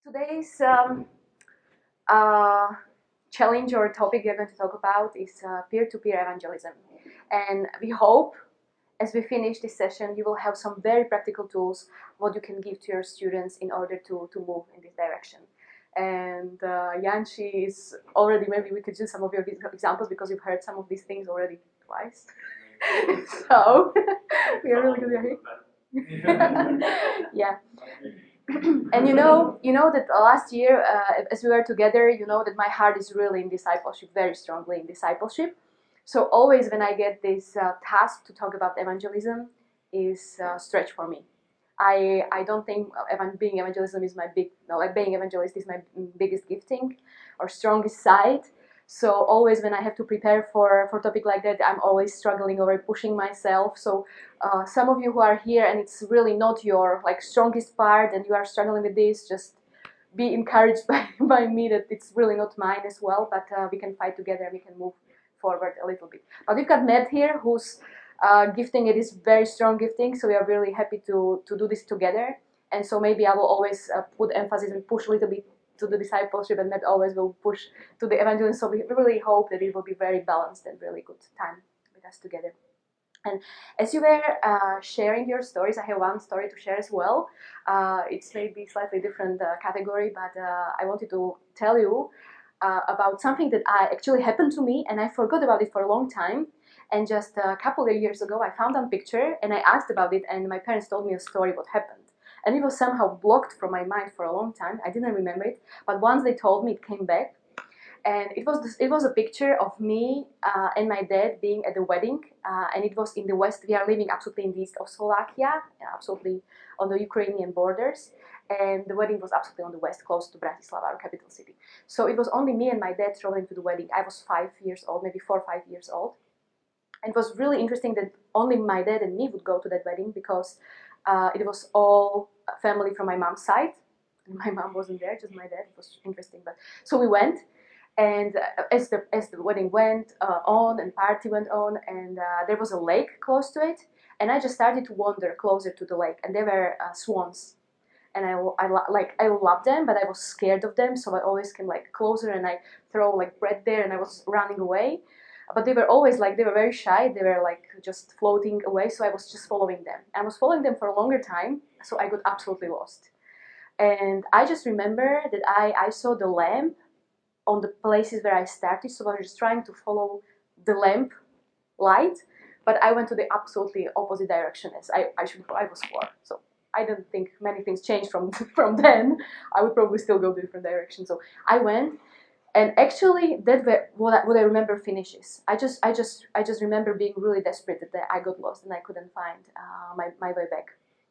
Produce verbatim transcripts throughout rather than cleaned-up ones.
Today's um, uh, challenge or topic we're going to talk about is uh, peer-to-peer evangelism. And we hope as we finish this session, you will have some very practical tools what you can give to your students in order to, to move in this direction. And uh, Yanchi is already, maybe we could do some of your examples because you've heard some of these things already twice. So we are really good here. Yeah. And you know, you know that last year, uh, as we were together, you know that my heart is really in discipleship, very strongly in discipleship. So always when I get this uh, task to talk about evangelism, is a stretch for me. I I don't think evan- being evangelism is my big, no, like being evangelist is my biggest gifting or strongest side. So always when I have to prepare for for topic like that, I'm always struggling or pushing myself. So uh, some of you who are here and it's really not your like strongest part and you are struggling with this, just be encouraged by, by me that it's really not mine as well, but uh, we can fight together, we can move forward a little bit. But we've got Matt here who's uh, gifting, it is very strong gifting, so we are really happy to, to do this together. And so maybe I will always uh, put emphasis and push a little bit to the discipleship, and Matt always will push to the evangelism. So we really hope that it will be very balanced and really good time with us together. And as you were uh, sharing your stories, I have one story to share as well. Uh, it's maybe slightly different uh, category, but uh, I wanted to tell you uh, about something that I, actually happened to me, and I forgot about it for a long time. And just a couple of years ago, I found a picture, and I asked about it, and my parents told me a story what happened. And it was somehow blocked from my mind for a long time. I didn't remember it, but once they told me, it came back. And it was this, it was a picture of me uh, and my dad being at the wedding, uh, and it was in the west. We are living absolutely in the east of Slovakia, absolutely on the Ukrainian borders, and the wedding was absolutely on the west, close to Bratislava, our capital city. So it was only me and my dad traveling to the wedding. I was five years old, maybe four or five years old, and it was really interesting that only my dad and me would go to that wedding because uh, it was all family from my mom's side. My mom wasn't there, just my dad. It was interesting, but so we went. And uh, as the as the wedding went uh, on and party went on, and uh, there was a lake close to it, and I just started to wander closer to the lake, and there were uh, swans, and I, I like I loved them, but I was scared of them, so I always came like closer, and I throw like bread there, and I was running away, but they were always like they were very shy, they were like just floating away, so I was just following them. I was following them for a longer time, so I got absolutely lost, and I just remember that I I saw the lamp on the places where I started, so I was just trying to follow the lamp light, but I went to the absolutely opposite direction as I, I should I was four. So I don't think many things changed from from then. I would probably still go different directions. So I went, and actually that were what I, what I remember finishes. I just I just I just remember being really desperate that I got lost and I couldn't find uh, my my way back.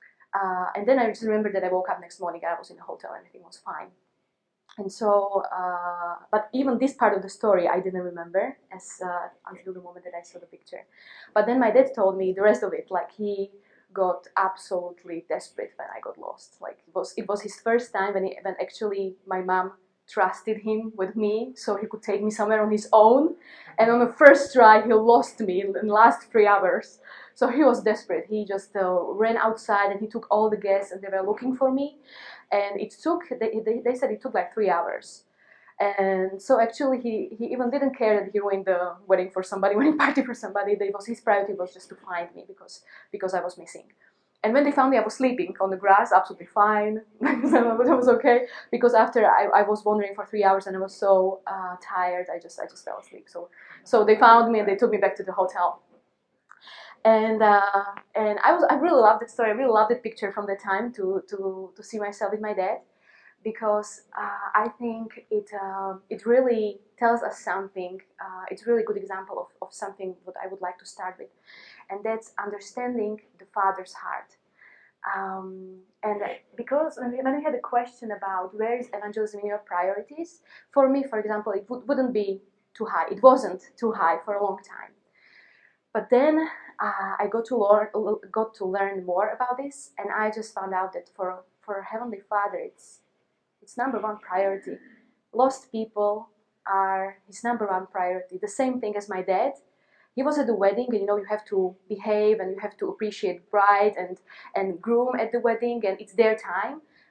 Uh, and then I just remember that I woke up next morning. I was in a hotel. Everything was fine. And so, uh, but even this part of the story I didn't remember as uh, until the moment that I saw the picture. But then my dad told me the rest of it. Like he got absolutely desperate when I got lost. Like it was it was his first time when he, when actually my mom trusted him with me, so he could take me somewhere on his own. And on the first try, he lost me in the last three hours. So he was desperate. He just uh, ran outside and he took all the guests, and they were looking for me. And it took, they, they, they said it took like three hours. And so actually he, he even didn't care that he ruined the wedding for somebody, wedding party for somebody. They was, his priority was just to find me because, because I was missing. And when they found me, I was sleeping on the grass, absolutely fine. That was okay. Because after I, I was wandering for three hours and I was so uh, tired, I just I just fell asleep. So so they found me and they took me back to the hotel. And uh, and I was I really loved that story. I really loved that picture from the time to to to see myself with my dad, because uh, I think it uh, it really tells us something. Uh, it's a really good example of, of something that I would like to start with, and that's understanding the Father's heart. Um, and because when we, when we had a question about where is evangelism in your priorities, for me, for example, it would, wouldn't be too high. It wasn't too high for a long time. But then uh, I got to learn got to learn more about this, and I just found out that for for Heavenly Father, it's it's number one priority. Lost people are his number one priority. The same thing as my dad. He was at the wedding, and you know you have to behave and you have to appreciate bride and and groom at the wedding, and it's their time.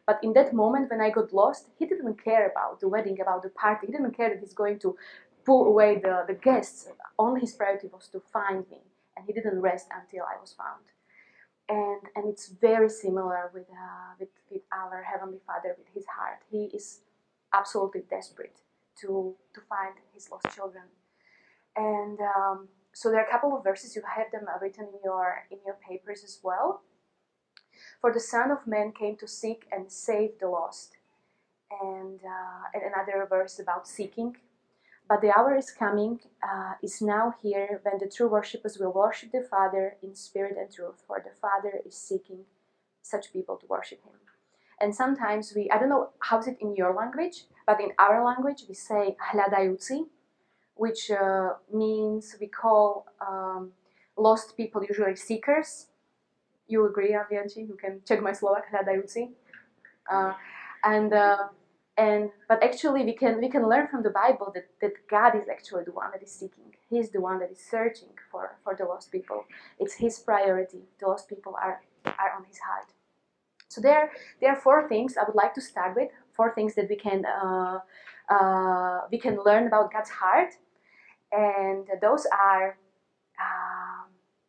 But in that moment when I got lost, he didn't care about the wedding, about the party. He didn't care that he's going to pull away the, the guests. Only his priority was to find me. And he didn't rest until I was found. And, and it's very similar with, uh, with, with our Heavenly Father, with his heart. He is absolutely desperate to, to find his lost children. And um, so there are a couple of verses. You have them written in your, in your papers as well. For the Son of Man came to seek and save the lost. And, uh, and another verse about seeking. But the hour is coming, uh, is now here, when the true worshippers will worship the Father in spirit and truth, for the Father is seeking such people to worship him. And sometimes we, I don't know how's it in your language, but in our language we say hľadajúci, which uh, means we call um, lost people usually seekers. You agree, Avianci? You can check my Slovak, hľadajúci. Uh, and uh, And but actually we can we can learn from the Bible that, that God is actually the one that is seeking. He's the one that is searching for, for the lost people. It's his priority. The lost people are, are on his heart. So there, there are four things I would like to start with. Four things that we can uh, uh, we can learn about God's heart. And those are um,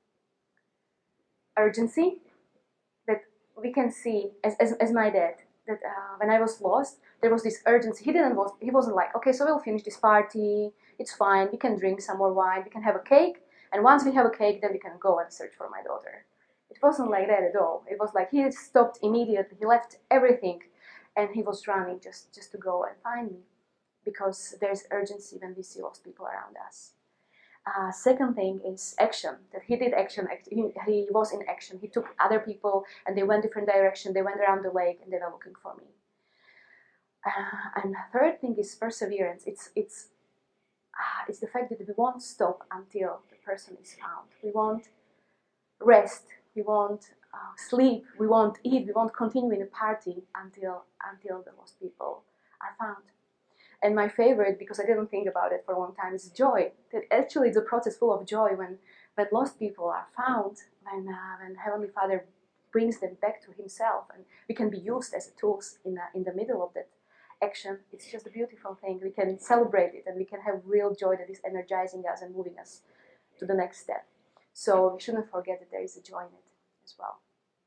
urgency, that we can see as, as, as my dad. That uh, when I was lost, there was this urgency. He didn't was he wasn't like, okay, so we'll finish this party. It's fine. We can drink some more wine. We can have a cake, and once we have a cake, then we can go and search for my daughter. It wasn't like that at all. It was like he stopped immediately. He left everything, and he was running just just to go and find me, because there's urgency when we see lost people around us. Uh, second thing is action, that he did action, he, he was in action. He took other people and they went different direction. They went around the lake and they were looking for me. Uh, and third thing is perseverance. It's, it's, uh, it's the fact that we won't stop until the person is found. We won't rest, we won't uh, sleep, we won't eat, we won't continue in a party until, until the lost people are found. And my favorite, because I didn't think about it for a long time, is joy. That actually it's a process full of joy when, when lost people are found, when, uh, when Heavenly Father brings them back to himself, and we can be used as tools in, uh, in the middle of that action. It's just a beautiful thing. We can celebrate it, and we can have real joy that is energizing us and moving us to the next step. So we shouldn't forget that there is a joy in it as well.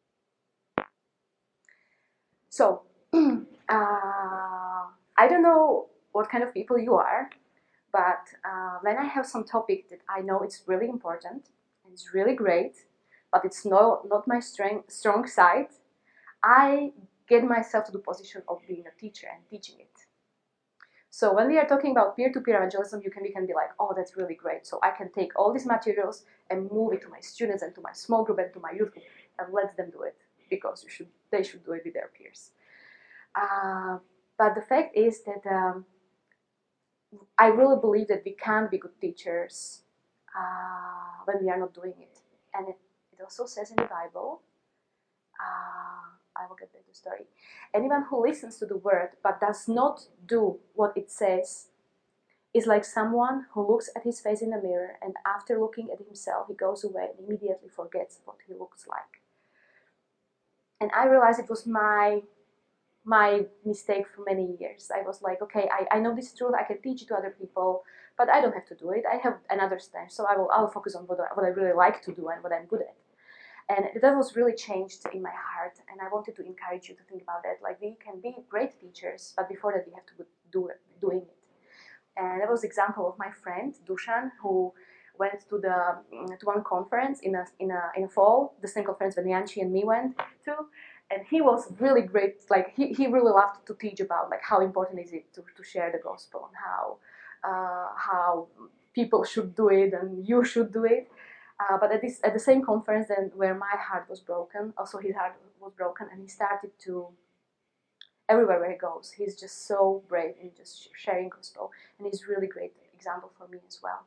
So, uh, I don't know what kind of people you are, but uh, when I have some topic that I know it's really important and it's really great, but it's no, not my strength, strong side, I get myself to the position of being a teacher and teaching it. So when we are talking about peer-to-peer evangelism, you can, we can be like, oh, that's really great. So I can take all these materials and move it to my students and to my small group and to my youth group and let them do it, because you should, they should do it with their peers. Uh, but the fact is that um, I really believe that we can't be good teachers uh, when we are not doing it. And it, it also says in the Bible, uh, I will get back to the story, anyone who listens to the word but does not do what it says is like someone who looks at his face in the mirror, and after looking at himself, he goes away and immediately forgets what he looks like. And I realized it was my my mistake for many years. I was like, okay, I, I know this truth, I can teach it to other people, but I don't have to do it. I have another strength, so I will I'll focus on what I, what I really like to do and what I'm good at. And that was really changed in my heart, and I wanted to encourage you to think about that. Like, we can be great teachers, but before that we have to do it, doing it. And that was an example of my friend Dusan, who went to the to one conference in a in a in a fall, the same conference that Yanchi and me went to. And he was really great, like he, he really loved to teach about like how important is it to, to share the gospel, and how uh, how people should do it and you should do it. Uh, but at this at the same conference then where my heart was broken, also his heart was broken, and he started to, everywhere where he goes, he's just so brave in just sharing gospel, and he's a really great example for me as well.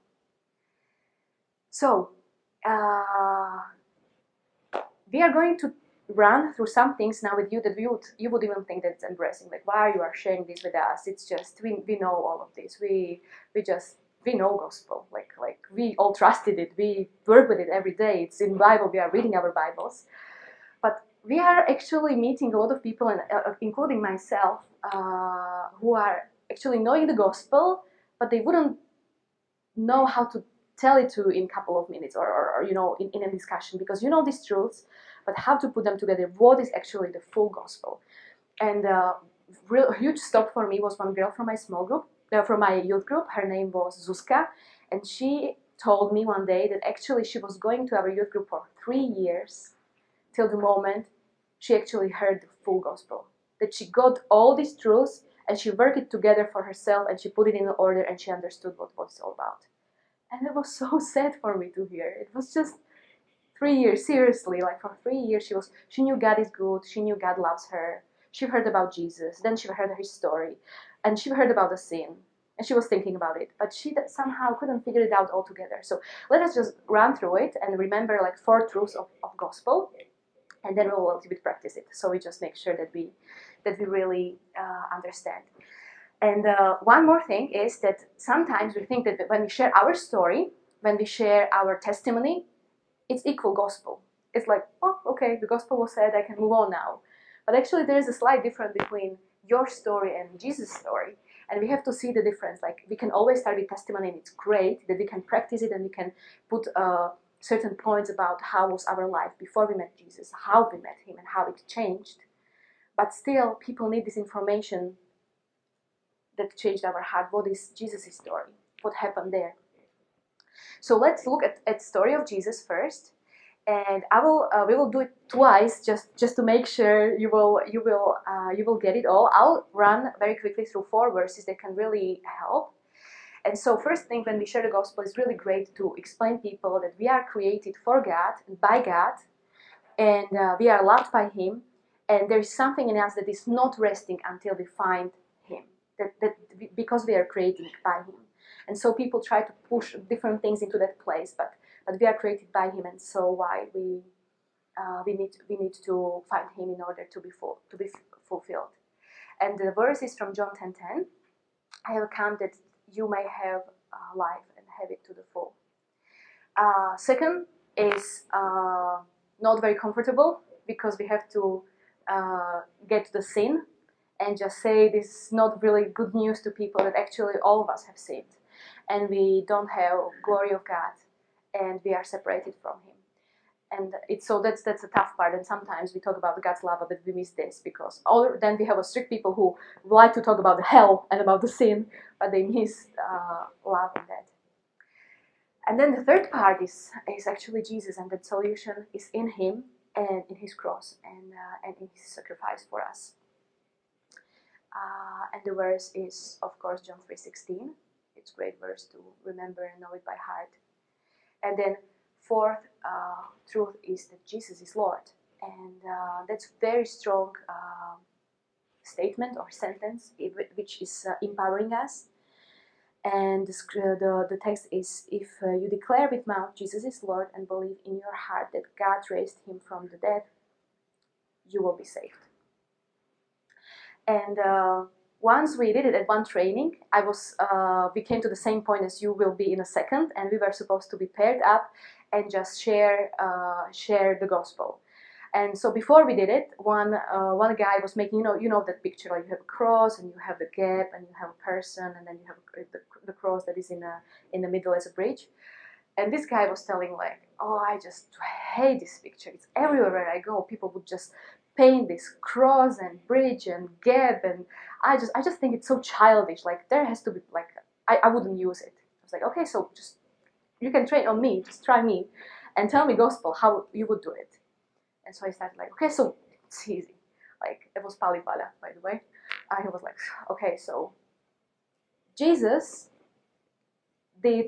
So uh, we are going to run through some things now with you that we would, you would even think that it's embarrassing. Like, why you are sharing this with us? It's just, we, we know all of this. We we just, we know gospel. Like, like we all trusted it. We work with it every day. It's in Bible. We are reading our Bibles. But we are actually meeting a lot of people, and uh, including myself, uh, who are actually knowing the gospel, but they wouldn't know how to tell it to in a couple of minutes, or, or, or you know, in, in a discussion, because you know these truths, but how to put them together, what is actually the full gospel. And uh, real huge stop for me was one girl from my small group, uh, from my youth group. Her name was Zuzka, and she told me one day that actually she was going to our youth group for three years till the moment she actually heard the full gospel, that she got all these truths and she worked it together for herself, and she put it in order, and she understood what, what it's all about. And it was so sad for me to hear. It was just three years, seriously, like for three years she was, she knew God is good, she knew God loves her, she heard about Jesus, then she heard his story, and she heard about the sin, and she was thinking about it, but she somehow couldn't figure it out altogether. So let us just run through it and remember like four truths of, of gospel, and then we'll a little bit practice it. So we just make sure that we that we really uh, understand. And uh, one more thing is that sometimes we think that when we share our story, when we share our testimony, it's equal gospel. It's like, oh, okay, the gospel was said, I can move on now. But actually there is a slight difference between your story and Jesus' story. And we have to see the difference. Like, we can always start with testimony, and it's great that we can practice it, and we can put uh, certain points about how was our life before we met Jesus, how we met him, and how it changed. But still, people need this information that changed our heart. What is Jesus' story? What happened there? So let's look at the story of Jesus first, and I will uh, we will do it twice, just just to make sure you will you will uh, you will get it all. I'll run very quickly through four verses that can really help. And so first thing, when we share the gospel, is really great to explain people that we are created for God and by God, and uh, we are loved by him, and there is something in us that is not resting until we find him, that, that because we are created by him. And so people try to push different things into that place, but but we are created by him, and so why we uh, we need we need to find him in order to be full to be f- fulfilled. And the verse is from John ten ten. I have come that you may have uh, life and have it to the full. Uh, second is uh, not very comfortable, because we have to uh, get to the sin and just say this is not really good news to people, that actually all of us have sinned and we don't have glory of God and we are separated from him. And it's so that's that's a tough part, and sometimes we talk about God's love, but we miss this, because all, then we have a strict people who like to talk about the hell and about the sin, but they miss uh, love and that. And then the third part is is actually Jesus, and that solution is in him and in his cross, and uh, and in his sacrifice for us. Uh, and the verse is, of course, John three sixteen. It's a great verse to remember and know it by heart. And then fourth uh, truth is that Jesus is Lord, and uh, that's a very strong uh, statement or sentence, which is uh, empowering us. And the, the, the text is, if uh, you declare with mouth Jesus is Lord and believe in your heart that God raised him from the dead, you will be saved. And uh, once we did it at one training, I was uh, we came to the same point as you will be in a second, and we were supposed to be paired up and just share uh, share the gospel. And so before we did it, one uh, one guy was making, you know you know that picture, like you have a cross and you have the gap and you have a person, and then you have the, the cross that is in a in the middle as a bridge. And this guy was telling like, oh, I just hate this picture. It's everywhere I go. People would just paint this cross and bridge and gap, and I just I just think it's so childish. Like, there has to be like, I, I wouldn't use it. I was like, okay, so just you can train on me, just try me and tell me gospel how you would do it. And so I started like, okay, so it's easy. Like, it was Palipala, by the way. I was like, okay, so Jesus did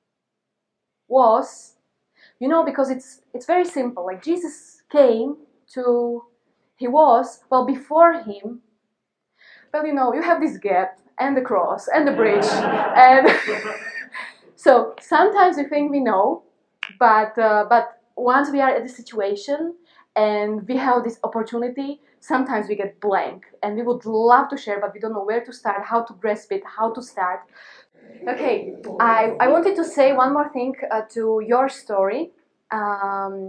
was, you know, because it's it's very simple. Like, Jesus came to, he was, well, before him, well, you know, you have this gap and the cross and the bridge. And so sometimes we think we know, but uh, but once we are at the situation and we have this opportunity, sometimes we get blank and we would love to share, but we don't know where to start, how to grasp it, how to start. Okay, I, I wanted to say one more thing uh, to your story. Um,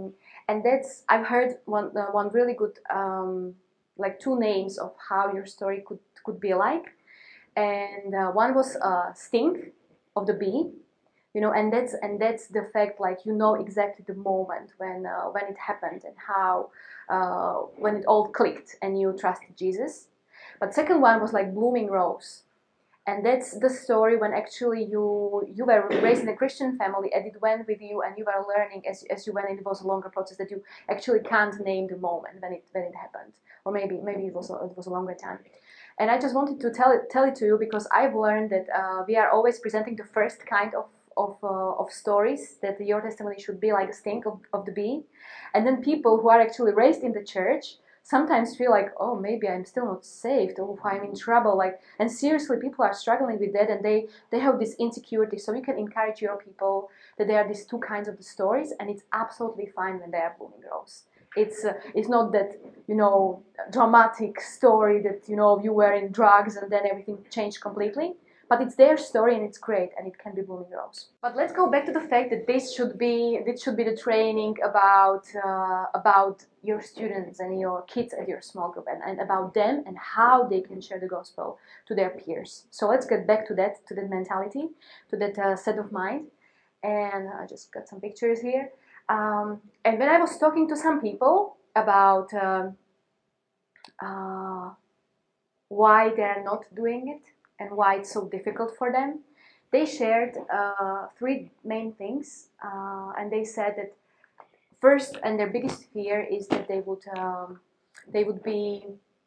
and that's I've heard one uh, one really good um, like two names of how your story could could be like, and uh, one was uh, sting of the bee, you know, and that's and that's the fact, like, you know exactly the moment when uh, when it happened and how uh, when it all clicked and you trusted Jesus. But second one was like blooming rose, and that's the story when actually you you were raised in a Christian family and it went with you and you were learning as, as you went, and it was a longer process that you actually can't name the moment when it when it happened, or maybe maybe it was a, it was a longer time. And I just wanted to tell it tell it to you because I've learned that uh, we are always presenting the first kind of of, uh, of stories, that your testimony should be like a sting of, of the bee, and then people who are actually raised in the church sometimes feel like, oh, maybe I'm still not saved, oh, I'm in trouble, like, and seriously, people are struggling with that, and they they have this insecurity. So you can encourage your people that there are these two kinds of the stories, and it's absolutely fine when they are blooming rose. It's uh, it's not that, you know, dramatic story that, you know, you were in drugs and then everything changed completely. But it's their story and it's great, and it can be blooming rose. But let's go back to the fact that this should be this should be the training about uh, about your students and your kids at your small group, and, and about them and how they can share the gospel to their peers. So let's get back to that to that mentality, to that uh, set of mind. And I just got some pictures here. Um, and when I was talking to some people about uh, uh, why they're not doing it and why it's so difficult for them, they shared uh, three main things, uh, and they said that first and their biggest fear is that they would um, they would be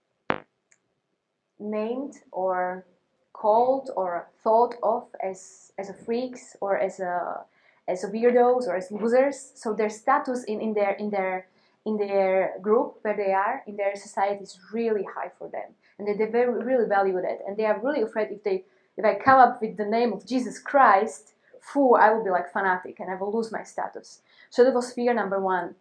named or called or thought of as as a freaks or as a as a weirdos or as losers. So their status in, in their in their in their group where they are in their society is really high for them, and they, they very really value that, and they are really afraid if they if I come up with the name of Jesus Christ, fool, I will be like fanatic and I will lose my status. So that was fear number one.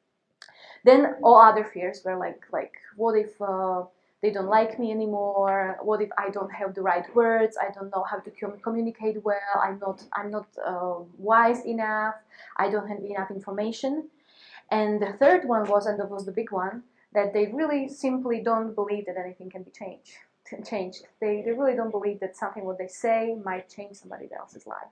Then all other fears were like like what if uh, they don't like me anymore? What if I don't have the right words? I don't know how to com- communicate well. I'm not I'm not uh, wise enough. I don't have enough information. And the third one was, and that was the big one, that they really simply don't believe that anything can be changed. Changed. They they really don't believe that something what they say might change somebody else's life.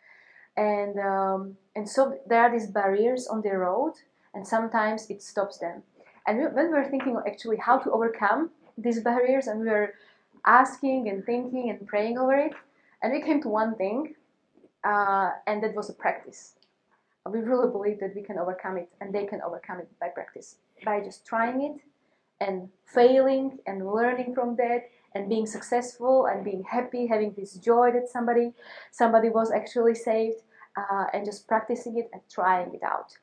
And um, and so there are these barriers on the road, and sometimes it stops them. And we, when we were thinking actually how to overcome these barriers, and we were asking and thinking and praying over it, and we came to one thing, uh, and that was a practice. We really believe that we can overcome it, and they can overcome it by practice, by just trying it and failing and learning from that and being successful and being happy, having this joy that somebody somebody was actually saved, uh, and just practicing it and trying it out.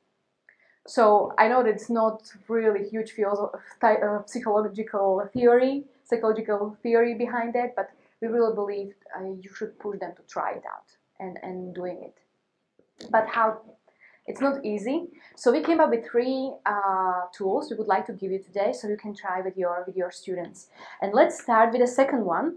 So I know that it's not really huge philosoph- uh, psychological theory, psychological theory behind that, but we really believe uh, you should push them to try it out and, and doing it. But how? It's not easy. So we came up with three uh, tools we would like to give you today, so you can try with your with your students. And let's start with the second one.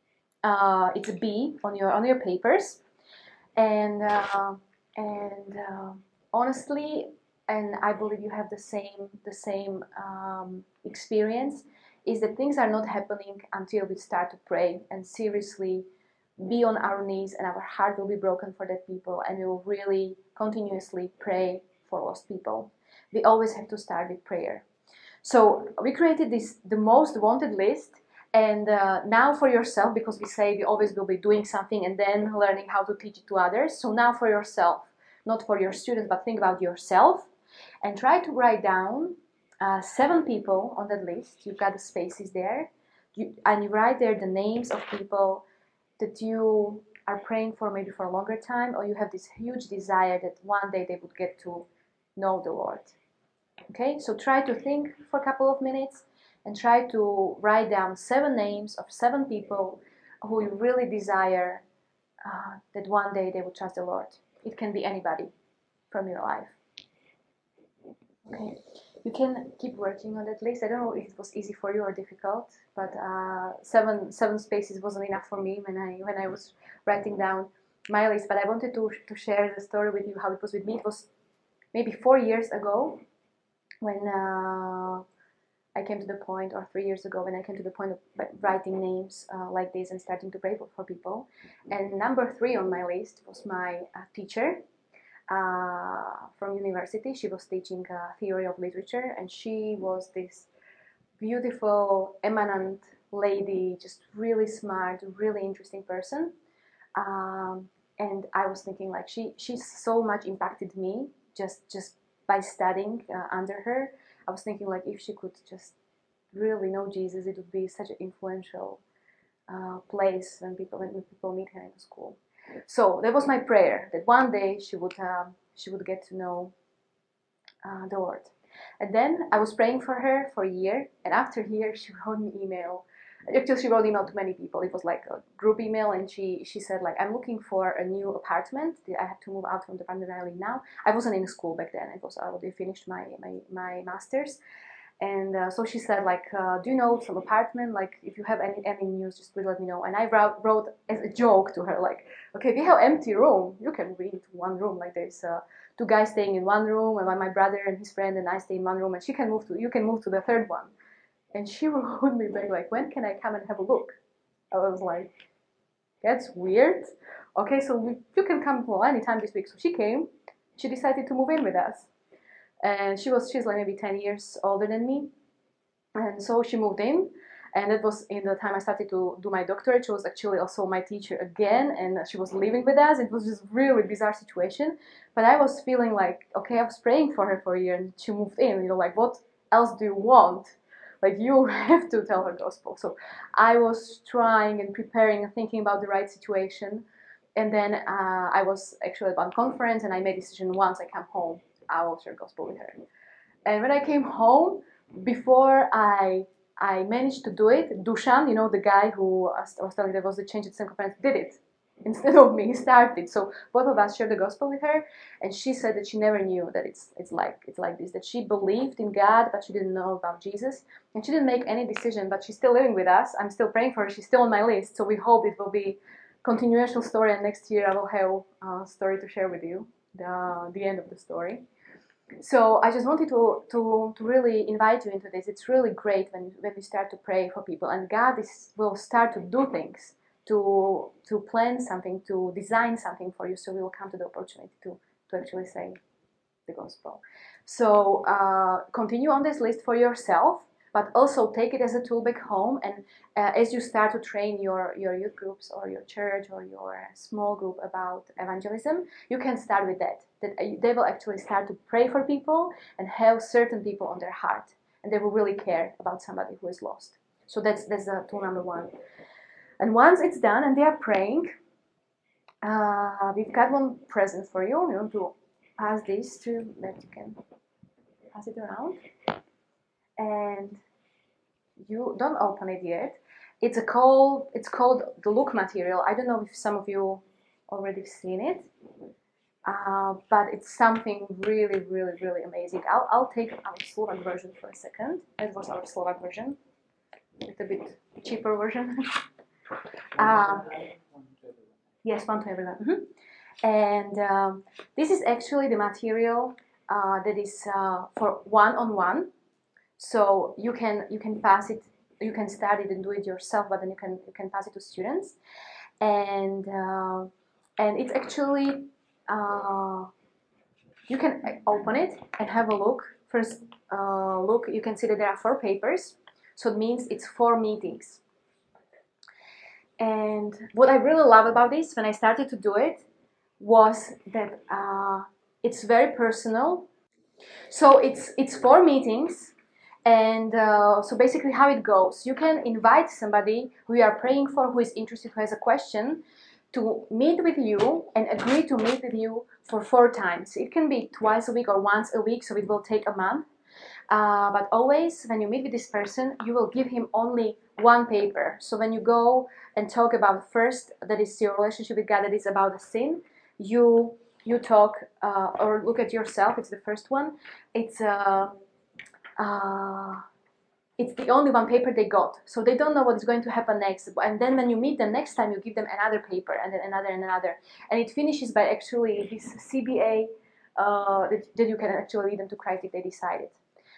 Uh, it's a B on your on your papers, and uh, and uh, honestly, and I believe you have the same the same um, experience, is that things are not happening until we start to pray and seriously be on our knees, and our heart will be broken for that people, and we will really continuously pray for lost people. We always have to start with prayer. So we created this the most wanted list, and uh, now for yourself, because we say we always will be doing something and then learning how to teach it to others. So now for yourself, not for your students, but think about yourself and try to write down uh, seven people on that list. You've got the spaces there, you, and you write there the names of people that you are praying for, maybe for a longer time, or you have this huge desire that one day they would get to know the Lord. Okay, so try to think for a couple of minutes and try to write down seven names of seven people who you really desire uh, that one day they would trust the Lord. It can be anybody from your life. Okay, you can keep working on that list. I don't know if it was easy for you or difficult, but uh, seven seven spaces wasn't enough for me when I when I was writing down my list. But I wanted to to share the story with you how it was with me. It was maybe four years ago. when uh, I came to the point, or three years ago, when I came to the point of writing names uh, like this and starting to pray for, for people. And number three on my list was my uh, teacher uh, from university. She was teaching uh, theory of literature, and she was this beautiful, eminent lady, just really smart, really interesting person. Um, and I was thinking, like, she she so much impacted me just just by studying uh, under her. I was thinking, like, if she could just really know Jesus, it would be such an influential uh, place when people when people meet her in the school. So that was my prayer, that one day she would um, she would get to know uh, the Lord. And then I was praying for her for a year, and after a year she wrote me email. Actually, she wrote email to many people. It was like a group email, and she she said, like, I'm looking for a new apartment. I have to move out from the apartment I live now. I wasn't in school back then. It was I already finished my my, my master's. And uh, so she said, like, uh, do you know some apartment? Like, if you have any, any news, just please let me know. And I wrote, wrote as a joke to her, like, okay, we have empty room. You can move into one room. Like, there's uh, two guys staying in one room, and my brother and his friend and I stay in one room, and she can move to, you can move to the third one. And she wrote me back, like, when can I come and have a look? I was like, that's weird. Okay, so we, you can come well, anytime this week. So she came. She decided to move in with us. And she was she's like maybe ten years older than me, and so she moved in, and it was in the time I started to do my doctorate. She was actually also my teacher again, and she was living with us. It was just really bizarre situation, but I was feeling like, okay, I was praying for her for a year, and she moved in, you know, like, what else do you want? Like, you have to tell her gospel. So I was trying and preparing and thinking about the right situation, and then uh, I was actually at one conference, and I made a decision, once I come home, I will share gospel with her. And when I came home, before I I managed to do it, Dusan, you know, the guy who I was telling that was the change at the conference, did it instead of me. He started. So both of us shared the gospel with her, and she said that she never knew that it's it's like it's like this. That she believed in God, but she didn't know about Jesus, and she didn't make any decision. But she's still living with us. I'm still praying for her. She's still on my list. So we hope it will be continuation story, and next year I will have a story to share with you, the the end of the story. So I just wanted to, to, to really invite you into this. It's really great when, when we start to pray for people, and God is, will start to do things, to to plan something, to design something for you, so we will come to the opportunity to, to actually say the gospel. So uh, continue on this list for yourself, but also take it as a tool back home, and uh, as you start to train your, your youth groups or your church or your small group about evangelism, you can start with that. That they will actually start to pray for people and have certain people on their heart, and they will really care about somebody who is lost. So that's that's uh, tool number one. And once it's done and they are praying, uh, we've got one present for you. We want to pass this to, that you can pass it around. And you don't open it yet. It's a called, it's called the Look material. I don't know if some of you already seen it. Uh, but it's something really, really, really amazing. I'll, I'll take our Slovak version for a second. That was our Slovak version. It's a bit cheaper version. uh, yes, one to everyone. Mm-hmm. And um, this is actually the material uh, that is uh, for one-on-one. So you can you can pass it, you can study it and do it yourself, but then you can you can pass it to students. And uh, and it's actually uh, you can open it and have a look. First uh, look, you can see that there are four papers, so it means it's four meetings. And what I really love about this, when I started to do it, was that uh, it's very personal. So it's it's four meetings, and uh, so basically how it goes, you can invite somebody who you are praying for, who is interested, who has a question, to meet with you and agree to meet with you for four times. It can be twice a week or once a week, so it will take a month. Uh, but always, when you meet with this person, you will give him only one paper. So when you go and talk about first, that is your relationship with God, that is about a sin, you you talk uh, or look at yourself. It's the first one. It's uh, uh, it's the only one paper they got, so they don't know what is going to happen next. And then when you meet them next time, you give them another paper, and then another and another, and it finishes by actually this C B A uh, that, that you can actually lead them to Christ if they decide it.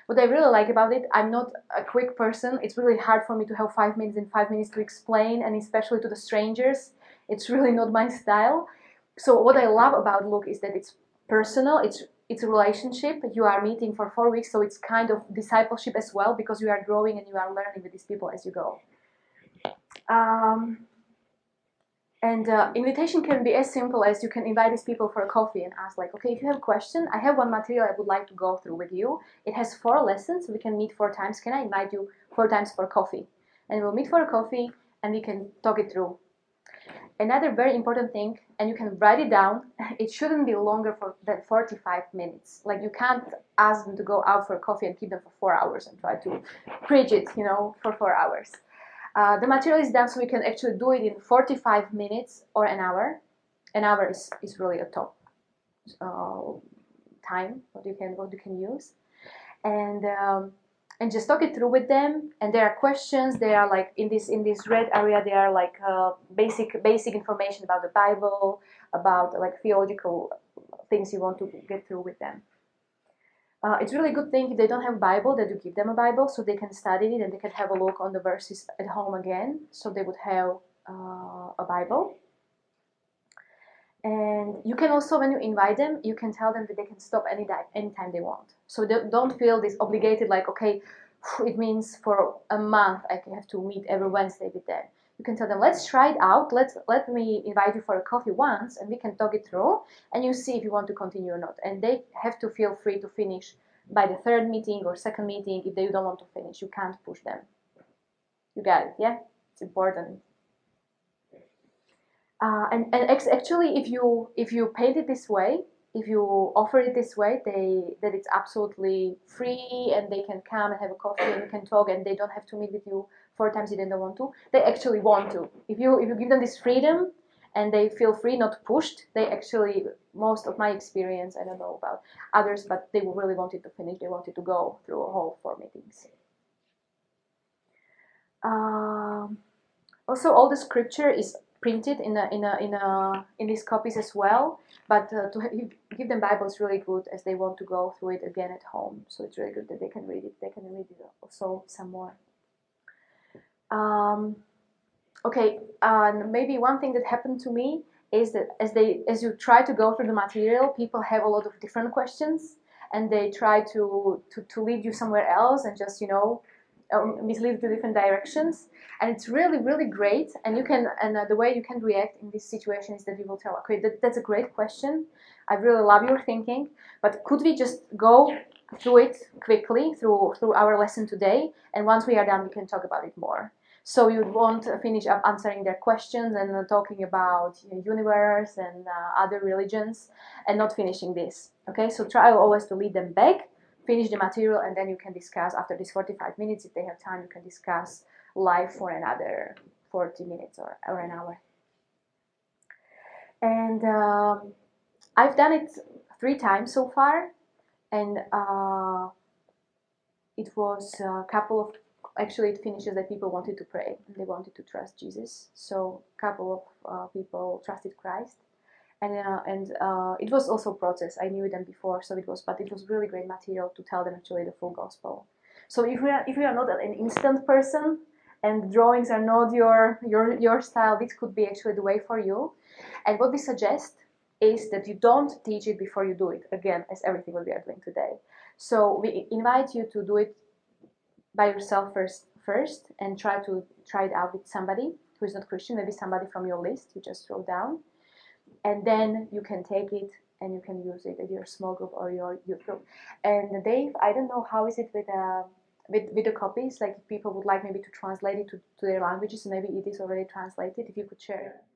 What I really like about it, I'm not a quick person. It's really hard for me to have five minutes and five minutes to explain, and especially to the strangers. It's really not my style. So what I love about Look is that it's personal. It's it's a relationship. You are meeting for four weeks, so it's kind of discipleship as well, because you are growing and you are learning with these people as you go. Um, and uh, invitation can be as simple as you can invite these people for a coffee and ask, like, okay, if you have a question, I have one material I would like to go through with you. It has four lessons. We can meet four times. Can I invite you four times for coffee? And we'll meet for a coffee and we can talk it through. Another very important thing, and you can write it down, it shouldn't be longer for than forty-five minutes. Like, you can't ask them to go out for a coffee and keep them for four hours and try to preach it, you know, for four hours. Uh, the material is done so we can actually do it in forty-five minutes or an hour. An hour is, is really a top uh, time what you can what you can use, and um, and just talk it through with them. And there are questions. They are like in this in this red area. They are like uh, basic basic information about the Bible, about like theological things you want to get through with them. Uh, it's really good thing if they don't have a Bible that you give them a Bible so they can study it and they can have a look on the verses at home again, so they would have uh, a Bible. And you can also, when you invite them, you can tell them that they can stop any time, anytime they want. So they don't feel this obligated, like, okay, it means for a month I have to meet every Wednesday with them. You can tell them, let's try it out. Let's let me invite you for a coffee once, and we can talk it through, and you see if you want to continue or not. And they have to feel free to finish by the third meeting or second meeting. If they don't want to finish, you can't push them. You got it, yeah? It's important. Uh, and and actually, if you if you paint it this way, if you offer it this way, they that it's absolutely free and they can come and have a coffee and you can talk and they don't have to meet with you four times if they don't want to. They actually want to. If you if you give them this freedom and they feel free, not pushed, they actually, most of my experience, I don't know about others, but they really wanted to finish. They wanted to go through a whole four meetings. Um, also, all the scripture is printed in a, in a, in a, in these copies as well. But uh, to have, give them Bible is really good, as they want to go through it again at home. So it's really good that they can read it. They can read it also some more. Um, okay, uh, maybe one thing that happened to me is that as they as you try to go through the material, people have a lot of different questions, and they try to to, to lead you somewhere else and just, you know, um, mislead to different directions. And it's really, really great. And you can, and uh, the way you can react in this situation is that you will tell, okay, that, that's a great question. I really love your thinking, but could we just go through it quickly through through our lesson today? And once we are done, we can talk about it more. So you won't finish up answering their questions and uh, talking about, you know, universe and uh, other religions and not finishing this. Okay, so try always to lead them back, finish the material, and then you can discuss after this forty-five minutes. If they have time, you can discuss live for another forty minutes or, or an hour. And um, I've done it three times so far, and uh, it was a couple of, actually it finishes that people wanted to pray and they wanted to trust Jesus. So a couple of uh, people trusted Christ. And uh, and uh, it was also a process. I knew them before, so it was, but it was really great material to tell them actually the full gospel. So if we are if we are not an instant person and drawings are not your your your style, this could be actually the way for you. And what we suggest is that you don't teach it before you do it. Again, as everything what we are doing today. So we invite you to do it by yourself first, first, and try to try it out with somebody who is not Christian, maybe somebody from your list you just wrote down. And then you can take it and you can use it at your small group or your youth group. And Dave, I don't know how is it with uh, with with the copies. Like, if people would like maybe to translate it to, to their languages, maybe it is already translated. If you could share.